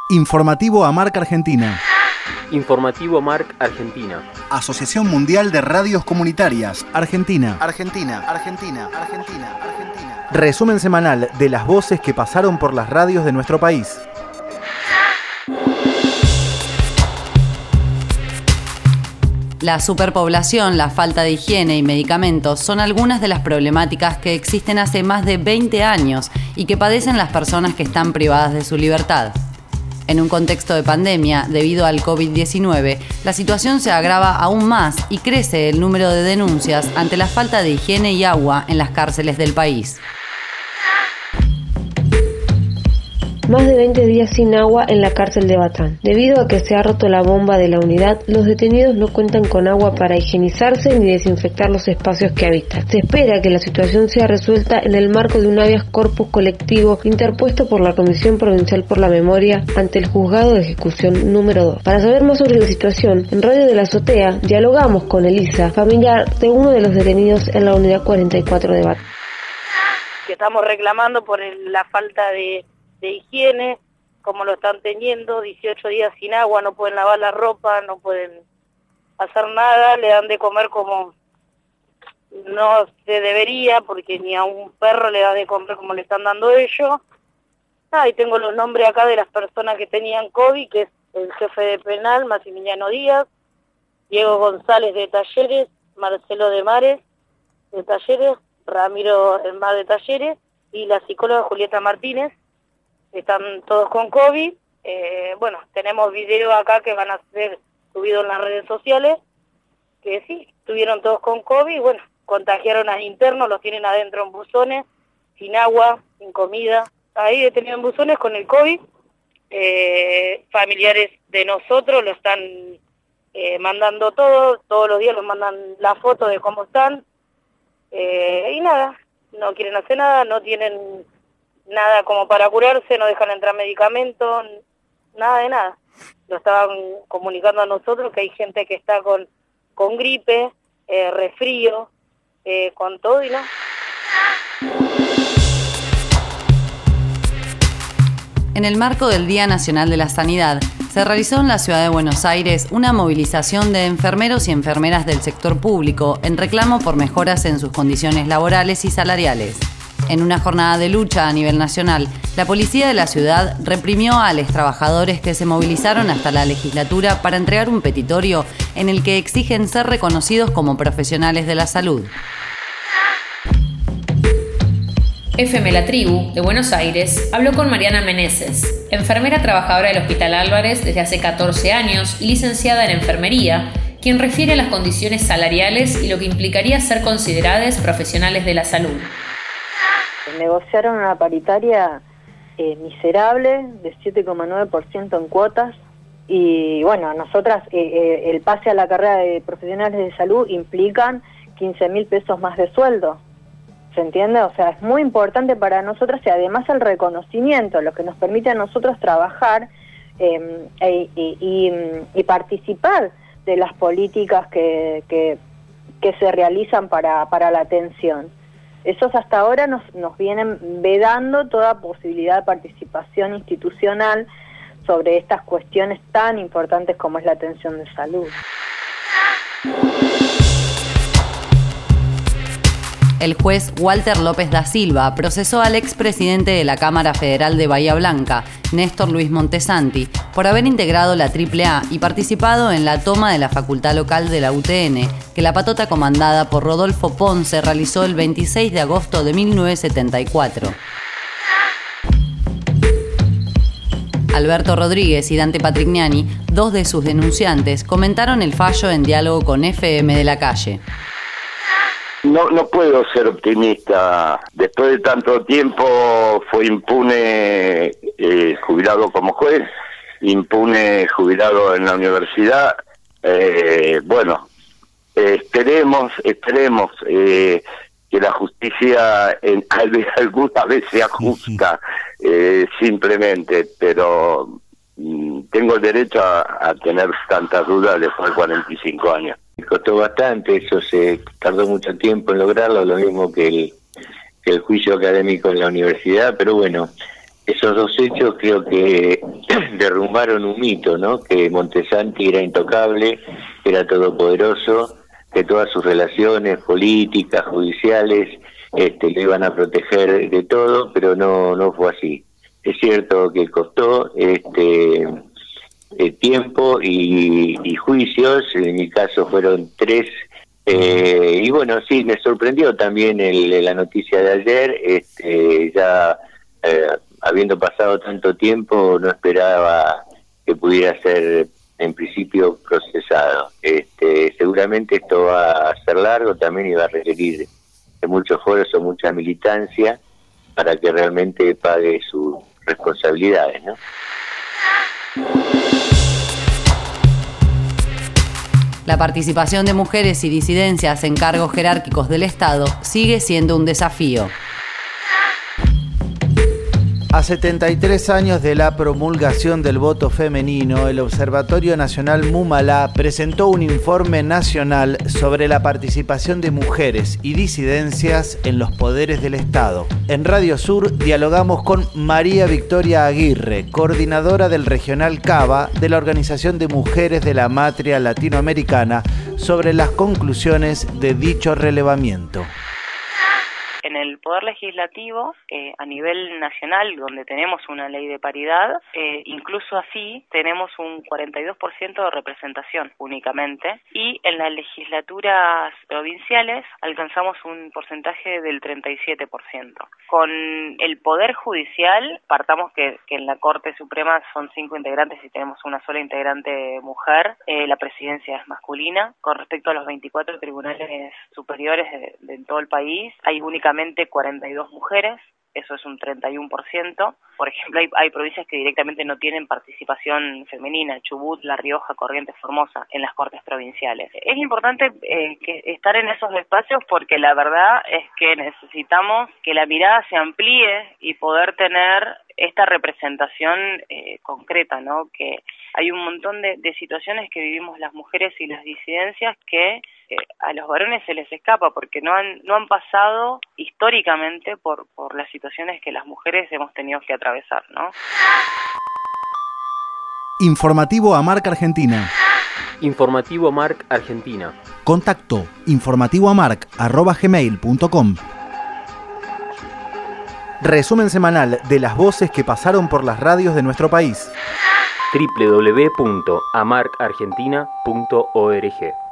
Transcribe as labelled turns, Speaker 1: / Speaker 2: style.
Speaker 1: Informativo AMARC Argentina.
Speaker 2: Informativo AMARC Argentina.
Speaker 1: Asociación Mundial de Radios Comunitarias. Argentina.
Speaker 3: Argentina. Argentina.
Speaker 1: Resumen semanal de las voces que pasaron por las radios de nuestro país.
Speaker 4: La superpoblación, la falta de higiene y medicamentos son algunas de las problemáticas que existen hace más de 20 años y que padecen las personas que están privadas de su libertad. En un contexto de pandemia, debido al COVID-19, la situación se agrava aún más y crece el número de denuncias ante la falta de higiene y agua en las cárceles del país.
Speaker 5: Más de 20 días sin agua en la cárcel de Batán. Debido a que se ha roto la bomba de la unidad, los detenidos no cuentan con agua para higienizarse ni desinfectar los espacios que habitan. Se espera que la situación sea resuelta en el marco de un habeas corpus colectivo interpuesto por la Comisión Provincial por la Memoria ante el Juzgado de Ejecución número 2. Para saber más sobre la situación, en Radio de la Azotea dialogamos con Elisa, familiar de uno de los detenidos en la unidad 44 de Batán.
Speaker 6: Que estamos reclamando por la falta de higiene, como lo están teniendo, 18 días sin agua, no pueden lavar la ropa, no pueden hacer nada, le dan de comer como no se debería, porque ni a un perro le dan de comer como le están dando ellos. Y tengo los nombres acá de las personas que tenían COVID, que es el jefe de penal, Maximiliano Díaz, Diego González de Talleres, Marcelo de Mares de Talleres, Ramiro El Mar de Talleres y la psicóloga Julieta Martínez. Están todos con COVID. Tenemos videos acá que van a ser subidos en las redes sociales, que sí, estuvieron todos con COVID, contagiaron a internos, los tienen adentro en buzones, sin agua, sin comida. Ahí detenidos en buzones con el COVID. Familiares de nosotros lo están mandando todos los días los mandan la foto de cómo están. Y nada, no quieren hacer nada, no tienen nada como para curarse, no dejan entrar medicamentos, nada de nada. Lo estaban comunicando a nosotros que hay gente que está con gripe, resfrío, con todo y no.
Speaker 4: En el marco del Día Nacional de la Sanidad, se realizó en la ciudad de Buenos Aires una movilización de enfermeros y enfermeras del sector público en reclamo por mejoras en sus condiciones laborales y salariales. En una jornada de lucha a nivel nacional, la policía de la ciudad reprimió a los trabajadores que se movilizaron hasta la legislatura para entregar un petitorio en el que exigen ser reconocidos como profesionales de la salud.
Speaker 7: FM La Tribu, de Buenos Aires, habló con Mariana Meneses, enfermera trabajadora del Hospital Álvarez desde hace 14 años y licenciada en enfermería, quien refiere a las condiciones salariales y lo que implicaría ser consideradas profesionales de la salud.
Speaker 8: Negociaron una paritaria miserable de 7,9% en cuotas y nosotras el pase a la carrera de profesionales de salud implican 15.000 pesos más de sueldo, ¿se entiende? O sea, es muy importante para nosotras y además el reconocimiento, lo que nos permite a nosotros trabajar y participar de las políticas que se realizan para la atención. Esos hasta ahora nos vienen vedando toda posibilidad de participación institucional sobre estas cuestiones tan importantes como es la atención de salud.
Speaker 4: El juez Walter López da Silva procesó al expresidente de la Cámara Federal de Bahía Blanca, Néstor Luis Montesanti, por haber integrado la AAA y participado en la toma de la facultad local de la UTN, que la patota comandada por Rodolfo Ponce realizó el 26 de agosto de 1974. Alberto Rodríguez y Dante Patrignani, dos de sus denunciantes, comentaron el fallo en diálogo con FM de la Calle.
Speaker 9: No puedo ser optimista. Después de tanto tiempo fue impune jubilado como juez, impune jubilado en la universidad. Esperemos que la justicia alguna vez sea justa, simplemente, pero tengo el derecho a tener tantas dudas después de 45 años.
Speaker 10: Me costó bastante, eso se tardó mucho tiempo en lograrlo, lo mismo que el juicio académico en la universidad, pero bueno, esos dos hechos creo que derrumbaron un mito, ¿no? Que Montesanti era intocable, que era todopoderoso, que todas sus relaciones políticas, judiciales, le iban a proteger de todo, pero no fue así. Es cierto que costó tiempo y juicios, en mi caso fueron 3, y bueno, sí, me sorprendió también la noticia de ayer, habiendo pasado tanto tiempo, no esperaba que pudiera ser en principio procesado. Seguramente esto va a ser largo también y va a requerir de mucho esfuerzo, mucha militancia para que realmente pague sus responsabilidades, ¿no?
Speaker 4: La participación de mujeres y disidencias en cargos jerárquicos del Estado sigue siendo un desafío.
Speaker 1: A 73 años de la promulgación del voto femenino, el Observatorio Nacional Mumalá presentó un informe nacional sobre la participación de mujeres y disidencias en los poderes del Estado. En Radio Sur dialogamos con María Victoria Aguirre, coordinadora del Regional Cava de la Organización de Mujeres de la Matria Latinoamericana, sobre las conclusiones de dicho relevamiento.
Speaker 11: En el Poder Legislativo, a nivel nacional, donde tenemos una ley de paridad, incluso así tenemos un 42% de representación únicamente, y en las legislaturas provinciales alcanzamos un porcentaje del 37%. Con el Poder Judicial, partamos que en la Corte Suprema son 5 integrantes y tenemos una sola integrante mujer, la presidencia es masculina. Con respecto a los 24 tribunales superiores de todo el país, hay únicamente 42 mujeres, eso es un 31%. Por ejemplo, hay provincias que directamente no tienen participación femenina, Chubut, La Rioja, Corrientes, Formosa, en las cortes provinciales. Es importante estar en esos espacios porque la verdad es que necesitamos que la mirada se amplíe y poder tener esta representación concreta, ¿no? Que hay un montón de situaciones que vivimos las mujeres y las disidencias que a los varones se les escapa porque no han pasado históricamente por las situaciones que las mujeres hemos tenido que atravesar, ¿no?
Speaker 1: Informativo AMARC Argentina.
Speaker 2: Informativo AMARC Argentina.
Speaker 1: Contacto informativoamarc@gmail.com. Resumen semanal de las voces que pasaron por las radios de nuestro país.
Speaker 2: www.amarcargentina.org